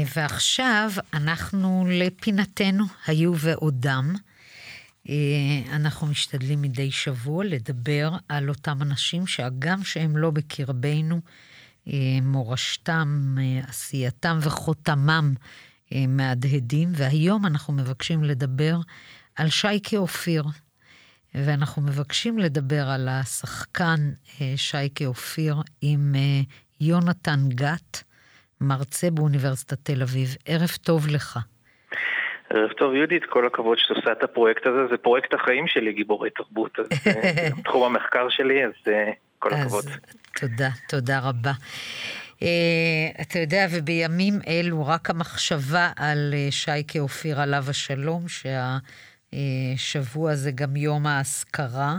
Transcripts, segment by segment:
ועכשיו אנחנו לפינתנו, היו ועודם. אנחנו משתדלים מדי שבוע לדבר על אותם אנשים שהגם שהם לא בקרבנו, מורשתם, עשייתם וחותמם מהדהדים, והיום אנחנו מבקשים לדבר על שייקה אופיר, ואנחנו מבקשים לדבר על השחקן שייקה אופיר עם יונתן גת, מרצה באוניברסיטת תל אביב. ערב טוב לך. ערב טוב יהודית, כל הכבוד שאת עושה את הפרויקט הזה, זה פרויקט החיים שלי, גיבורי תרבות, אז תחום המחקר שלי, אז כל הכבוד. תודה רבה. אתה יודע, ובימים אלו רק המחשבה על שייקה אופיר עליו השלום, שהשבוע זה גם יום האזכרה,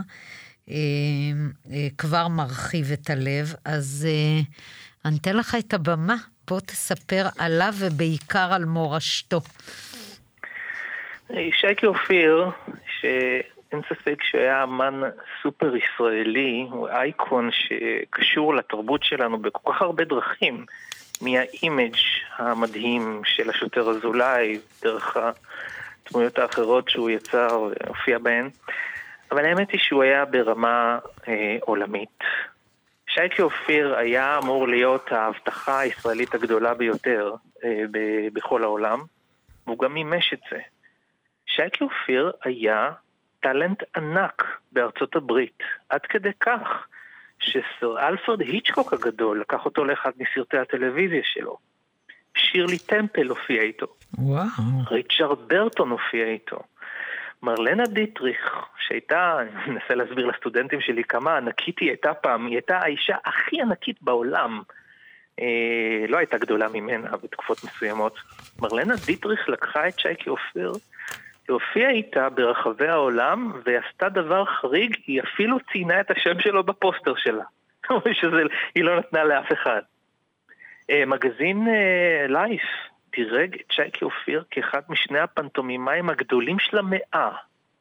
כבר מרחיב את הלב, אז אני אתן לך את הבמה, בוא תספר עליו ובעיקר על מורשתו. שייקה אופיר, שאין ספק שהיה אמן סופר ישראלי, הוא אייקון שקשור לתרבות שלנו בכל כך הרבה דרכים, מהאימג' המדהים של השוטר אזולאי, דרך הדמויות האחרות שהוא יצר והופיע בהן, אבל האמת היא שהוא היה ברמה עולמית. שייקה אופיר היה אמור להיות ההבטחה הישראלית הגדולה ביותר בכל העולם, והוא גם מימש את זה. שייקה אופיר היה טלנט ענק בארצות הברית, עד כדי כך שסר אלפרד היצ'קוק הגדול לקח אותו לאחד מסרטי הטלוויזיה שלו. שירלי טמפל הופיע איתו. וואו. ריצ'רד ברטון הופיע איתו. מרלנה דיטריך, שהייתה, אני מנסה להסביר לסטודנטים שלי כמה ענקית היא הייתה פעם, היא הייתה האישה הכי ענקית בעולם. לא הייתה גדולה ממנה בתקופות מסוימות. מרלנה דיטריך לקחה את שייקה אופיר, הופיעה איתה ברחבי העולם, ועשתה דבר חריג, היא אפילו ציינה את השם שלו בפוסטר שלה. היא לא נתנה לאף אחד. מגזין לייף דירג את שייקה אופיר כאחד משני הפנטומימאים הגדולים של המאה.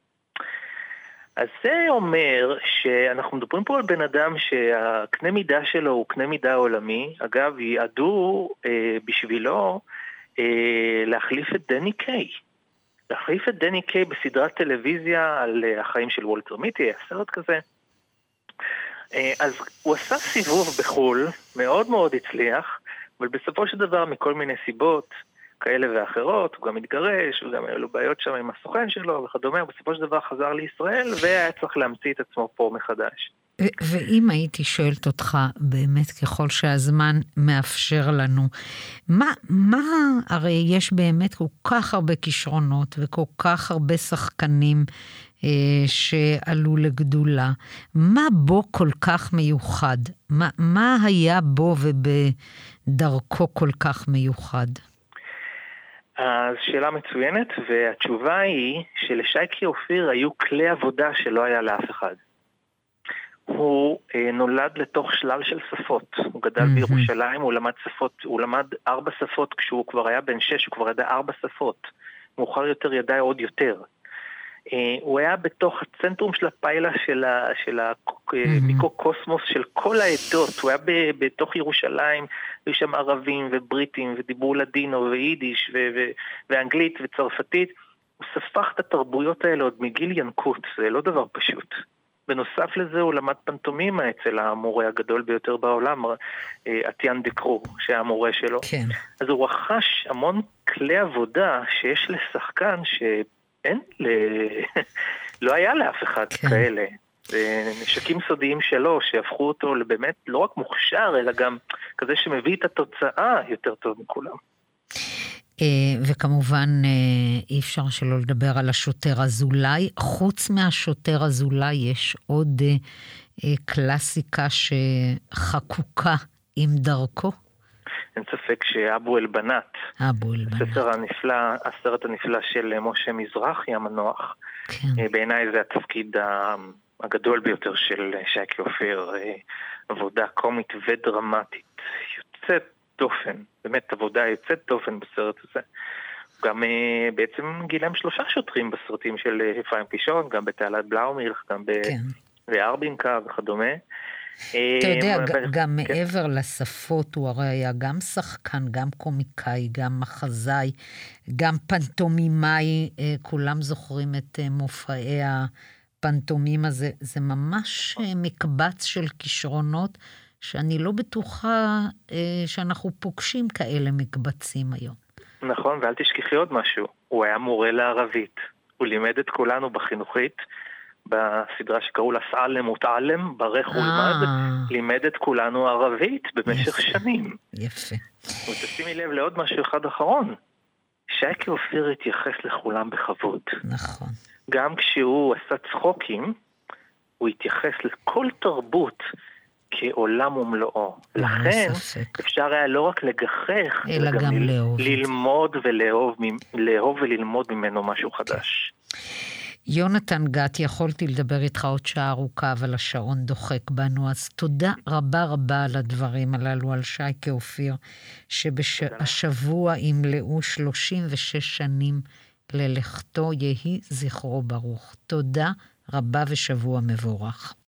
אז זה אומר שאנחנו מדברים פה על בן אדם שהקנה מידה שלו הוא קנה מידה עולמי. אגב, יעדו בשבילו להחליף את דני קיי. להחליף את דני קיי בסדרת טלוויזיה על החיים של וולטר מיטי, סרט כזה. אז הוא עשה סיבוב בחול, מאוד מאוד הצליח, אבל בסופו של דבר מכל מיני סיבות כאלה ואחרות, הוא גם התגרש, וגם היו לו בעיות שם עם הסוכן שלו וכדומה, בסופו של דבר חזר לישראל, והיה צריך להמציא את עצמו פה מחדש. ואם הייתי שואלת אותך, באמת ככל שהזמן מאפשר לנו, מה הרי יש באמת כל כך הרבה כישרונות, וכל כך הרבה שחקנים שעלו לגדולה, מה בו כל כך מיוחד? מה היה בו ובדרכו כל כך מיוחד? אז שאלה מצוינת, והתשובה היא שלשייקה אופיר היו כלי עבודה שלא היה לאף אחד. הוא נולד לתוך שלל של שפות, הוא גדל בירושלים, הוא למד שפות, הוא למד 4 שפות, כשהוא כבר היה בן 6, הוא כבר ידע 4 שפות, מאוחר יותר ידע עוד יותר. הוא היה בתוך הצנטרום של הפיילה של המיקרוקוסמוס של כל העדות, הוא היה בתוך ירושלים, היו שם ערבים ובריטים ודיברו לדינו ויידיש ואנגלית וצרפתית, הוא ספח את התרבויות האלה עוד מגיל ינקות, זה לא דבר פשוט. בנוסף לזה הוא למד פנטומימה אצל המורה הגדול ביותר בעולם, אטיאן דקרו, שהיה המורה שלו. כן. אז הוא רכש המון כלי עבודה שיש לשחקן שאין, לא היה לאף אחד כאלה. נשקים סודיים שלו שהפכו אותו לבאמת לא רק מוכשר, אלא גם כזה שמביא את התוצאה יותר טוב מכולם. וכמובן אי אפשר שלא לדבר על השוטר אזולאי. חוץ מהשוטר אזולאי יש עוד קלאסיקה שחקוקה עם דרכו. אין ספק שאבו אל-בנאת, הסרט הנפלא של משה מזרחי המנוח, בעיניי זה התפקיד הגדול ביותר של שייקה אופיר, עבודה קומית ודרמטית, יוצאת דופן, באמת עבודה יוצאת דופן בסרט הזה. גם בעצם גילם 3 שוטרים בסרטים של אפרים פישון, גם בתעלת בלאומילך, גם בארבינקה וכדומה. אתה יודע, גם מעבר לשפות, הוא הרי היה גם שחקן, גם קומיקאי, גם מחזאי, גם פנטומימאי, כולם זוכרים את מופעי הפנטומימה, זה ממש מקבץ של כישרונות, שאני לא בטוחה שאנחנו פוגשים כאלה מקבצים היום. נכון, ואל תשכחי עוד משהו, הוא היה מורה לערבית, הוא לימד את כולנו בחינוכית, בסדרה שקראו לה סעלם ותעלם, ברך ולמד, לימד את כולנו ערבית במשך שנים. יפה. ותשימי לב לעוד משהו אחד אחרון, שייקה אופיר התייחס לכולם בכבוד. נכון. גם כשהוא עשה צחוקים, הוא התייחס לכל תרבות כעולם ומלואו. לכן אפשר היה לא רק לגחך, אלא גם לאהוב. ללמוד ולאהוב וללמוד ממנו משהו חדש. יונתן גת, יכולתי לדבר איתך עוד שעה ארוכה, אבל השעון דוחק בנו, אז תודה רבה רבה על הדברים הללו, על שייקה אופיר, שבשבוע ימלאו 36 שנים ללכתו, יהי זכרו ברוך. תודה רבה ושבוע מבורך.